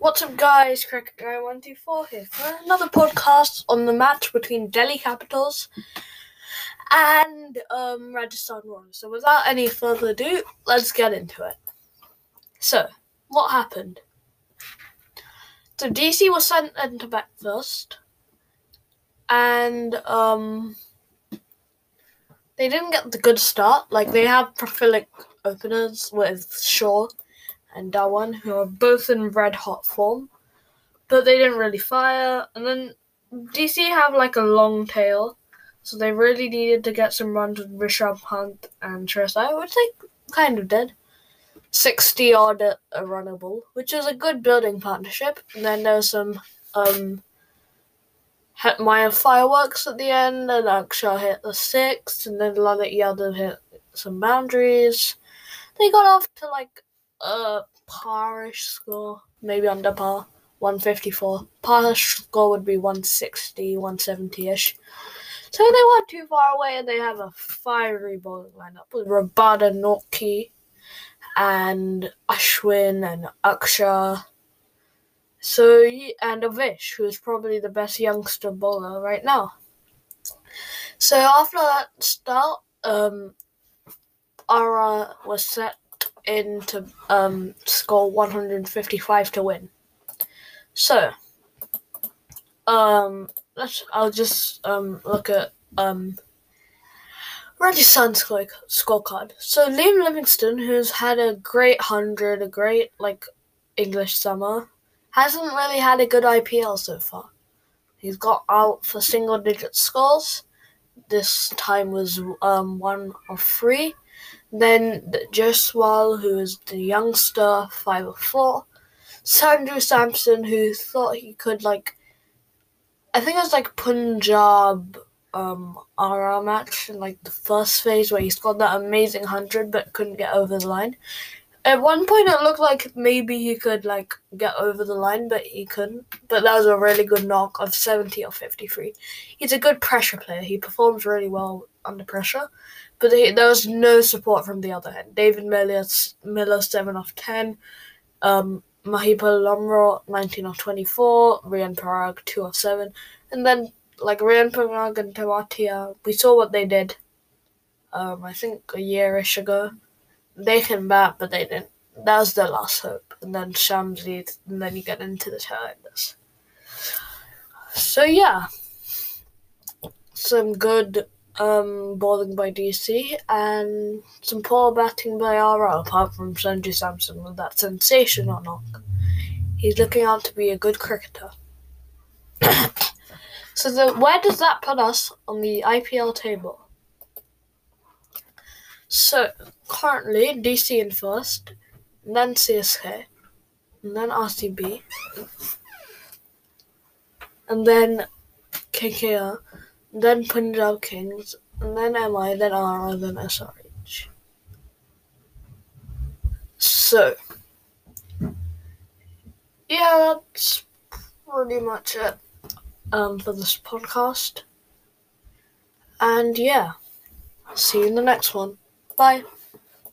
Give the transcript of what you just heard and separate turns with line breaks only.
What's up, guys? Cricket Guy 124 here for another podcast on the match between Delhi Capitals and Rajasthan Royals. So, without any further ado, let's get into it. So, what happened? So, DC was sent into bat first, and they didn't get the good start. Like, they have prolific openers with Shaw and Dhawan, who are both in red-hot form. But they didn't really fire. And then DC have like a long tail, so they really needed to get some runs with Rishabh Pant and Shreyas Iyer, which they kind of did. 60-odd a runnable, which is a good building partnership. And then there was some Hetmeyer fireworks at the end, and Akshar hit the sixth, and then Lalit Yadav hit some boundaries. They got off to like a par-ish score, maybe under par. 154. Par score would be 160, 170-ish. So they weren't too far away, and they have a fiery bowling lineup with Rabada Nortje and Ashwin and Akshar. So, and Avish, who is probably the best youngster bowler right now. So after that start, Ara was set in to score 155 to win. So, I'll just look at Rajasthan's scorecard. So Liam Livingstone, who's had a great 100, a great English summer, hasn't really had a good IPL so far. He's got out for single-digit scores. This time was 1 of 3. Then Jaiswal, who is the youngster, 5 of 4. Sanju Samson, who thought he could I think it was Punjab RR match in the first phase where he scored that amazing 100 but couldn't get over the line. At one point it looked like maybe he could get over the line, but he couldn't. But that was a really good knock of 70 or 53. He's a good pressure player. He performs really well under pressure. But there was no support from the other end. David Miller 7 of 10. Mahipal Lumro, 19 of 24, Rian Parag, 2 of 7. And then, Rian Parag and Tewatia, we saw what they did, I think a year-ish ago. They can bat, but they didn't. That was their last hope. And then Shamsi, and then you get into the tail-enders. So, yeah. Some good bowling by DC and some poor batting by RR, apart from Sanju Samson with that sensational knock. He's looking out to be a good cricketer. So where does that put us on the IPL table? So currently DC in first, and then CSK, and then RCB, and then KKR, then Punjab Kings, and then MI, then RR, then SRH. So, yeah, that's pretty much it for this podcast. And yeah, see you in the next one. Bye.